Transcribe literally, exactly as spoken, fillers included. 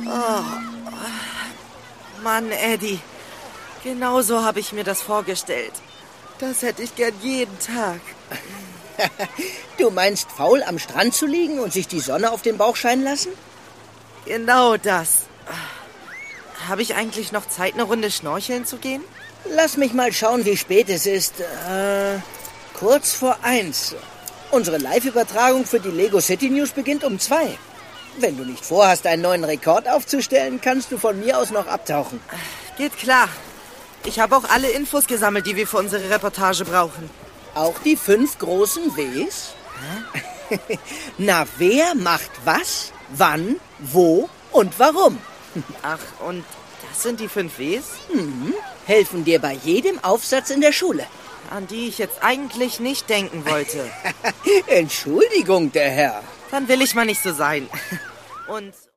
Oh, Mann, Eddie. Genau so habe ich mir das vorgestellt. Das hätte ich gern jeden Tag. Du meinst, faul am Strand zu liegen und sich die Sonne auf den Bauch scheinen lassen? Genau das. Habe ich eigentlich noch Zeit, eine Runde schnorcheln zu gehen? Lass mich mal schauen, wie spät es ist. Äh, kurz vor eins. Unsere Live-Übertragung für die Lego City News beginnt um zwei. Wenn du nicht vorhast, einen neuen Rekord aufzustellen, kannst du von mir aus noch abtauchen. Geht klar. Ich habe auch alle Infos gesammelt, die wir für unsere Reportage brauchen. Auch die fünf großen Ws? Hä? Na, wer macht was, wann, wo und warum? Ach, und das sind die fünf Ws? Mhm. Helfen dir bei jedem Aufsatz in der Schule. An die ich jetzt eigentlich nicht denken wollte. Entschuldigung, der Herr. Dann will ich mal nicht so sein. Und...